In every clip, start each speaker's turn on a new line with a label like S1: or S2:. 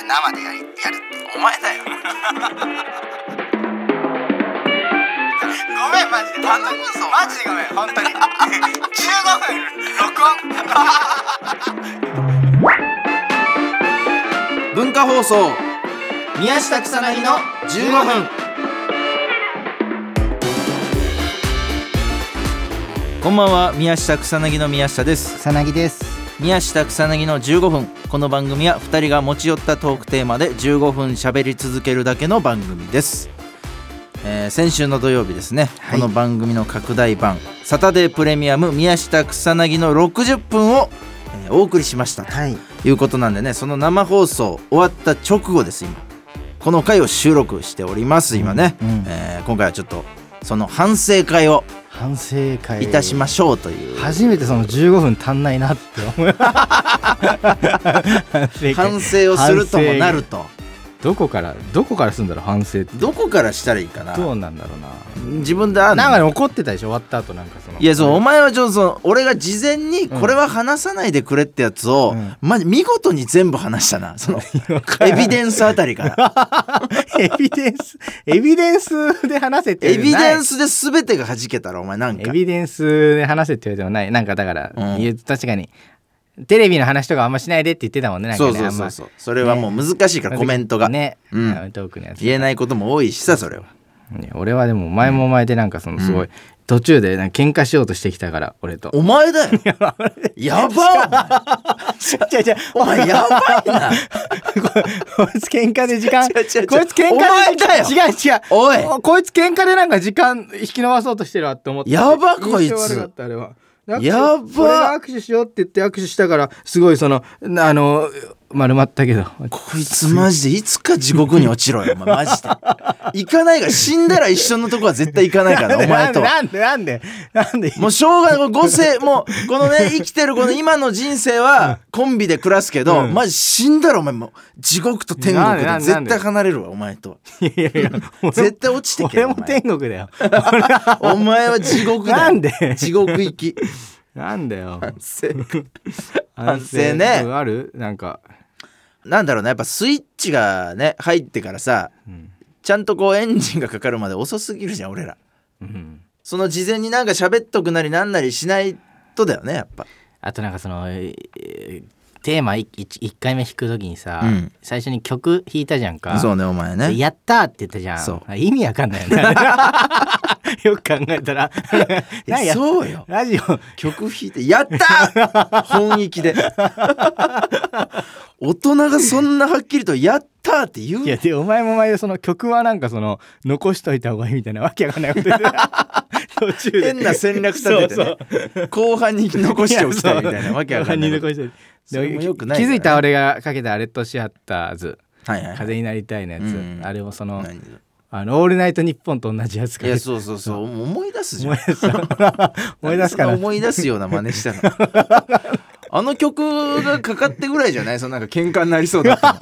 S1: 生でやるって
S2: お前だよ
S1: ごめんマジで頼むぞマジでごめん本当に15分録音
S2: 文化放送宮下草薙の15分。こんばんは、宮下草薙の宮下です。
S1: 草薙です。
S2: 宮下草薙の15分。この番組は2人が持ち寄ったトークテーマで15分喋り続けるだけの番組です。先週の土曜日ですね、この番組の拡大版サタデープレミアム宮下草薙の60分を、お送りしましたということなんでね、その生放送終わった直後です。今この回を収録しております今ね、今回はちょっとその反省会をいたしましょうという。
S3: 初めてその15分足んないなって思う
S2: 反省をするともなると
S3: どこからするんだろう。反省って
S2: どこからしたらいいかな。
S3: どうなんだろうな。
S2: 自分でなん
S3: かね怒ってたでしょ終わった後。なんかその
S2: いやそうお前はちょっと俺が事前にこれは話さないでくれってやつを、マジ見事に全部話したな。そのエビデンスあたりから
S3: エビデンスで話せって
S2: エビデンスで全てが弾けたらお前なんか
S3: エビデンスで話せって言われてもない。なんかだから、確かにテレビの話とかあんましないでって言ってたもんね。なんかね
S2: そうそれはもう難しいから、コメントが
S3: ね、トークのやつ
S2: 言えないことも多いしさ。それは
S3: 俺はでも前も前でなんかそのすごい、途中でなんか喧嘩しようとしてきたから俺と。
S2: お前だよやばお前やばいな
S3: こいつ喧嘩で時間こいつ喧嘩で
S2: お前だよ
S3: 違う
S2: おい
S3: こいつ喧嘩でなんか時間引き延ばそうとしてるわって思って。
S2: やばこいつ
S3: 印象悪かったあれは。
S2: やば
S3: 俺が握手しようって言って握手したからすごいその丸まったけど、
S2: こいつマジでいつか地獄に落ちろよお前マジで行かないから。死んだら一緒のとこは絶対行かないからお前とは。
S3: なんで
S2: もうしょうがない5世もうこのね生きてるこの今の人生はコンビで暮らすけど、マジ死んだらお前もう地獄と天国で絶対離れるわお前とは。いや絶対落ちてけよ。
S3: 俺も天国だよ
S2: お前は地獄だよ。
S3: なんで
S2: 地獄行き
S3: なんだよ
S2: 反省ね。
S3: ある
S2: なんだろうな、やっぱスイッチがね入ってからさ、ちゃんとこうエンジンがかかるまで遅すぎるじゃん俺ら、その事前になんか喋っとくなりなんなりしないとだよねやっぱ。
S3: あとなんかその、テーマ 1回目弾くときにさ、最初に曲弾いたじゃんか。
S2: そうねお前ね。
S3: やったーって言ったじゃん。そう意味わかんないよねよく考えたら
S2: そうよ
S3: ラジオ
S2: 曲弾いてやったー本域で大人がそんなはっきりとやったーって言う。
S3: いやでお前もお前でその曲はなんかその残しといた方がいいみたいなわけわかんないこと言って途中で
S2: 変な戦略立ててねそう後半に残しておきたいみたいなわけわかんない。
S3: 後半に残して
S2: それもよくないからね。
S3: 気づいた俺がかけたレッドシアターズ、風になりたいのやつ、あれもそのオールナイトニッポンと同じやつか。
S2: いやそう思い出すじゃん。
S3: 思い出すから
S2: 思い出すような真似したのあの曲がかかってぐらいじゃない。そのなんか喧嘩になりそうだった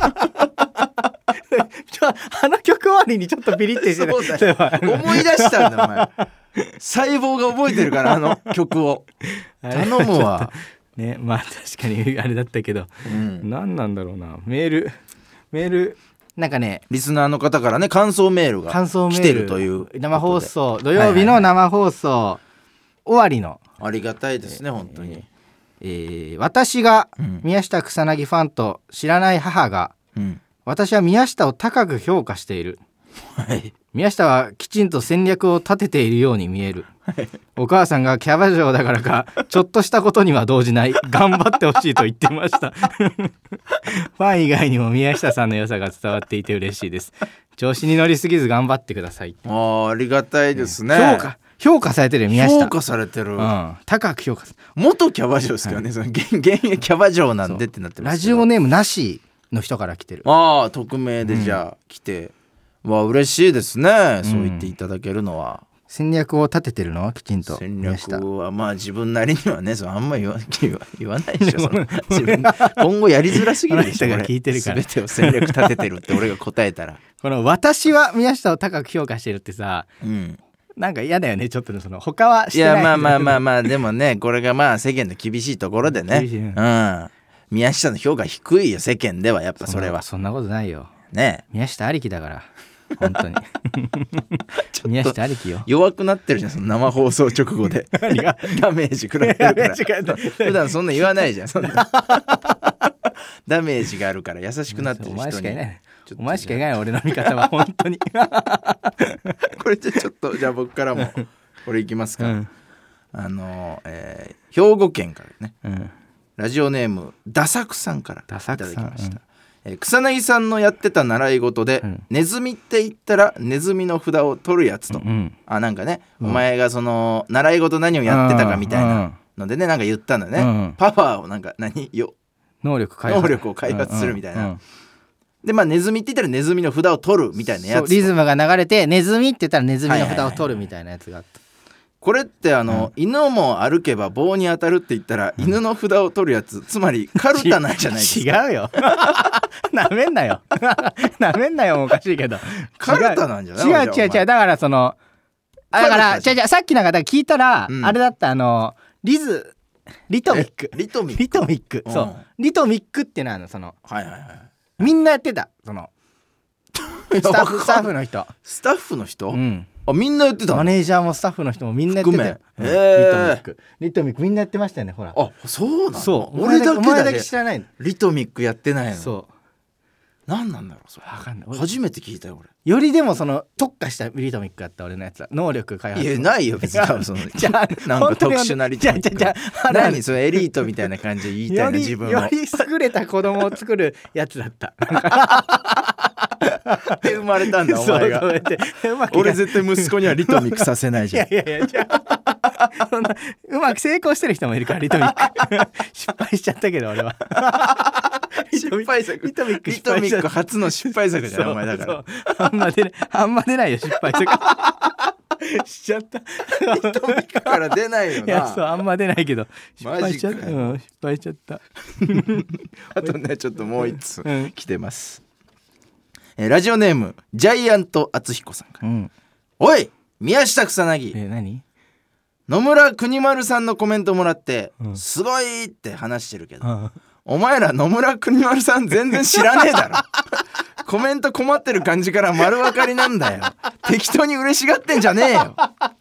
S3: あの曲終わりにちょっとピリッてして
S2: そうだよ思い出したんだお前細胞が覚えてるからあの曲を頼むわ
S3: ね。まあ確かにあれだったけど、何なんだろうな。メールなんかね
S2: リスナーの方からね感想メールが来てるという
S3: 生放送土曜日の生放送終わりの
S2: ありがたいですね本当に。
S3: 私が宮下草薙ファンと知らない母が、私は宮下を高く評価している、宮下はきちんと戦略を立てているように見える、お母さんがキャバ嬢だからかちょっとしたことには動じない、頑張ってほしいと言ってましたファン以外にも宮下さんの良さが伝わっていて嬉しいです。調子に乗りすぎず頑張ってください。
S2: ありがたいですね。
S3: 評価されてるよ宮下。
S2: 評価されてる、
S3: 高く評価
S2: 元キャバ嬢ですけどね、その現役キャバ嬢なんでってなってますけど。
S3: ラジオネームなしの人から来てる。
S2: 匿名でじゃあ来て、嬉しいですね、そう言っていただけるのは。
S3: 戦略を立ててるのはきちんと。
S2: 戦略はまあ自分なりにはね、あんま言わないでしょ自分今後やりづらすぎるでしょ
S3: 聞いてるから。
S2: 全てを戦略立ててるって俺が答えたら
S3: この私は宮下を高く評価してるってさ、なんか嫌だよねちょっとその他はしてない。
S2: いやまあでもねこれがまあ世間の厳しいところでね、 宮下の評価低いよ世間では。やっぱそれは
S3: そんなことないよ
S2: ね。
S3: 宮下ありきだから本当に宮下ありきよ。
S2: 弱くなってるじゃんその生放送直後で
S3: 何が
S2: ダメージ食らってるから普段そんな言わないじゃんそんなダメージがあるから優しくなってる人に。
S3: お前しかいない
S2: ちょっと
S3: お前しかいない俺の味方は本当に
S2: これちょっとじゃあ僕からもこれいきますか、
S3: うん、
S2: 兵庫県からね、
S3: うん、
S2: ラジオネームダサクさんからいただ
S3: ダサクさん
S2: きました、草薙さんのやってた習い事で、ネズミって言ったらネズミの札を取るやつと、なんかね、お前がその習い事何をやってたかみたいなのでね、なんか言ったんだね、パワーをなんか能力を開発するみたいな、でネズミって言ったらネズミの札を取るみたいなやつ、
S3: リズムが流れてネズミって言ったらネズミの札を取るみたいなやつがあった、
S2: これって犬も歩けば棒に当たるって言ったら、犬の札を取るやつ、つまりカルタなんじゃないですか。
S3: 違うよなめんなよなめんなよ、おかしいけど
S2: カルタなんじゃない。
S3: 違うだからそのだからさっきなんか聞いたら、あれだったリトミックそうリトミックってのはその、みんなやってたそのスタッフの人
S2: みんなやってた。
S3: マネージャーもスタッフの人もみんなやってたよ。リトミックみんなやってましたよね、ほら。
S2: あ、そうなの。
S3: そう、
S2: 俺だけ
S3: 知らないの。
S2: リトミックやってないの。
S3: そう。
S2: 何なんだろうそれ。
S3: 分かんない。
S2: 初めて聞いたよ俺。
S3: よりでもその特化したリトミックだった俺のやつは能力開発。
S2: いやないよ別に。多分そのじゃあなんか特殊なリトミック。何それエリートみたいな感じで言いたいな自分を。
S3: より優れた子供を作るやつだった。
S2: で生まれたんだお前が。俺絶対息子にはリトミックさせないじゃん。
S3: いやじゃあそんなうまく成功してる人もいるからリトミック失敗しちゃったけど俺は
S2: 失敗作。リトミック初の失敗作じゃんお前だから。
S3: あんま出ないよ失敗作しちゃった。
S2: リトミックから出ないよな。
S3: いやそうあんま出ないけど失敗しちゃった。
S2: 失
S3: 敗しちゃった
S2: あとねちょっともう一つ来てます、ラジオネームジャイアント厚彦さんから、おい宮下草薙、
S3: 何
S2: 野村国丸さんのコメントもらって、すごいって話してるけど、お前ら野村国丸さん全然知らねえだろコメント困ってる感じから丸分かりなんだよ。適当に嬉しがってんじゃねえよ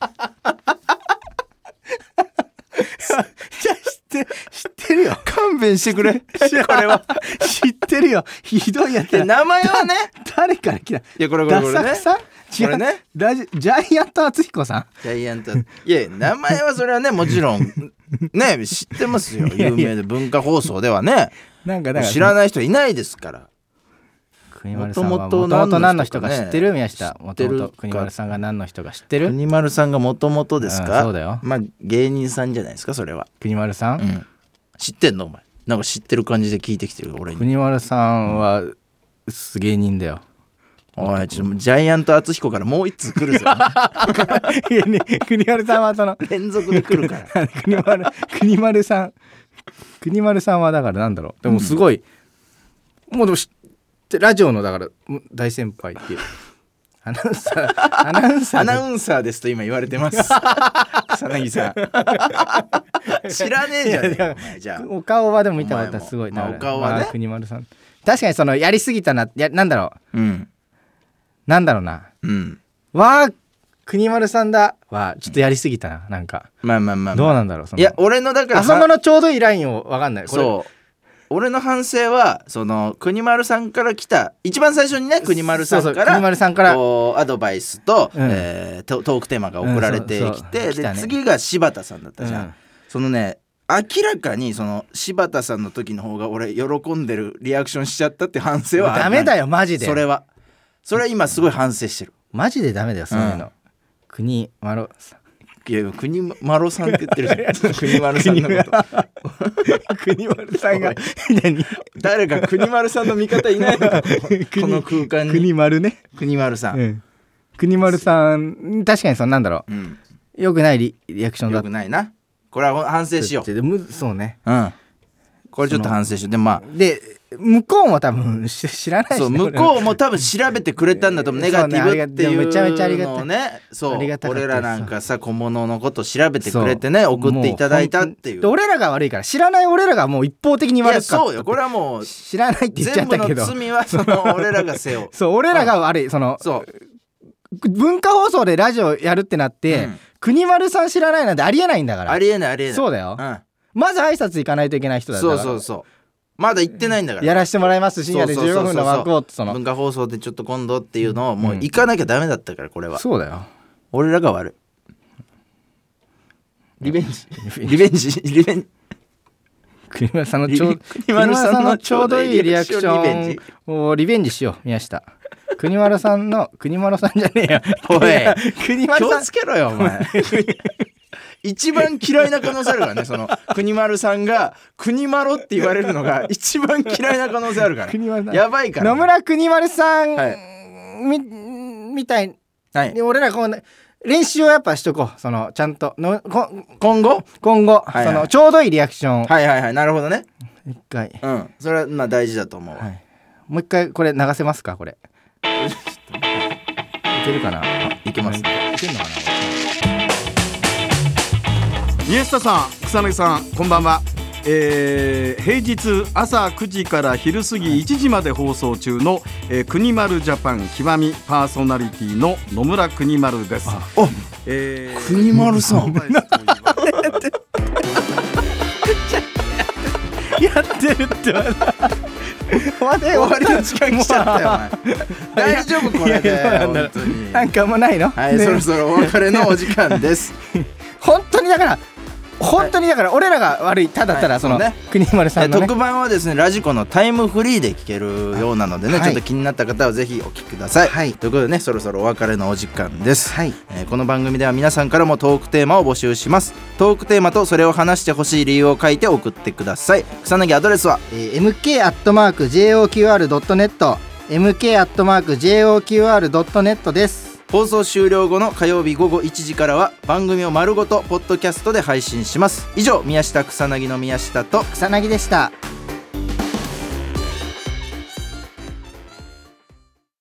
S3: 知ってるよ。
S2: 勘弁してくれこれは
S3: 知ってるよ。ひどいやつ。
S2: 名前はね
S3: 誰から来た。い
S2: やこれね
S3: これねジャイアント厚彦さん。
S2: ジャイアントいや名前はそれはねもちろんね知ってますよ。有名で文化放送ではねなんか知らない人いないですから。
S3: もともと何の人か知ってる宮下。もともと国丸さんが何の人か知ってる。
S2: 国丸さんがもともとですか。
S3: そうだよ。
S2: 芸人さんじゃないですかそれは。
S3: 国丸さん、
S2: 知ってんのお前。なんか知ってる感じで聞いてきてる俺に。
S3: 国丸さんは芸人だよ。
S2: おいちょっとジャイアント厚彦からもう一通来るぞ
S3: 国丸さんはその
S2: 連続で来るから
S3: 国丸さんはだからなんだろう。でもすごい、もうでもラジオのだから大先輩っていうアナウンサーですと今言われてます草薙さん
S2: 知らねえじゃねえじゃあ
S3: お顔はでも見たことはすごいな、
S2: お顔はね、
S3: 国丸さん確かにそのやりすぎたな。なんだろう、なんだろうな、わあ国丸さんだはちょっとやりすぎたな。なんか
S2: まあ
S3: どうなんだろう。
S2: いや俺のだから
S3: あそこのちょうどいいラインを分かんない。
S2: そう俺の反省はその国丸さんから来た一番最初にね国丸さんからこうアドバイスと、トークテーマが送られてきて、で次が柴田さんだったじゃん、そのね明らかにその柴田さんの時の方が俺喜んでるリアクションしちゃったって反省は
S3: ダメだよマジで。
S2: それは今すごい反省してる。
S3: マジでダメだよそういうの、国丸さん。
S2: いや国丸さんって言ってるじゃん国丸さんのこと
S3: 国丸さんが
S2: 誰か国丸さんの味方いないのかこの空間に。
S3: 国丸ね。
S2: 国丸さん、
S3: 国丸さん確かにそのなんだろう、よくないリアクションだ。
S2: よくないな。これは反省しよう。
S3: そうね、
S2: これちょっと反省しよう。で
S3: 向こうも多分知らないし、
S2: そう向こうも多分調べてくれたんだと思う。ネガティブっていうのをね、
S3: めちゃめちゃありがたい。
S2: そう
S3: ありがたかったです。
S2: 俺らなんかさ小物のこと調べてくれてね送っていただいたっていう。
S3: 俺らが悪いから、知らない俺らがもう一方的に悪かった。
S2: いやそうよ、これはもう
S3: 知らないって言っちゃったけど、
S2: 全部の罪はその俺らが背負う
S3: そう俺らが悪い。その
S2: そう
S3: 文化放送でラジオやるってなって、国丸さん知らないなんてありえないんだから。
S2: ありえないありえない。
S3: そうだよ、まず挨拶行かないといけない人だから。
S2: そうまだ行ってないんだから、
S3: やらしてもらいます深夜で15分の枠をその
S2: 文化放送でちょっと今度っていうのをもう行かなきゃダメだったから、これは
S3: そうだよ、
S2: 俺らが悪い。リベンジ
S3: 国丸さんのちょうどいいリアクションをリベンジしよう。宮下国丸さんじゃねえよ
S2: おい
S3: 国丸さん
S2: 気をつけろよお前一番嫌いな可能性あるからね。その国丸さんが国丸って言われるのが一番嫌いな可能性あるからやばいから、
S3: 野村国丸さん、みたいに俺らこう練習をやっぱしとこう。そのちゃんとの今後、そのちょうどいいリアクションを
S2: なるほどね。
S3: 一回
S2: それはまあ大事だと思う、
S3: もう一回これ流せますか。これいけるかな。
S2: いけますね。
S3: いけるのかな。
S4: 宮下さん、草薙さん、こんばんは。平日朝9時から昼過ぎ1時まで放送中の、国丸ジャパン極みパーソナリティの野村国丸です。
S2: 国丸さん
S3: やってるって
S2: 終わりの時間来ちゃったよお前大丈夫これで本当に
S3: なんかもうないの。
S2: そろそろお別れのお時間です
S3: 本当にだから俺らが悪い。ただその国丸さんの
S2: 特番はですねラジコのタイムフリーで聞けるようなのでね、ちょっと気になった方はぜひお聞きください、ということでねそろそろお別れのお時間です、この番組では皆さんからもトークテーマを募集します。トークテーマとそれを話してほしい理由を書いて送ってください。草薙アドレスは、
S3: mk@joqr.net mk@joqr.net です。
S2: 放送終了後の火曜日午後1時からは番組を丸ごとポッドキャストで配信します。以上宮下草薙の宮下と
S3: 草薙でした。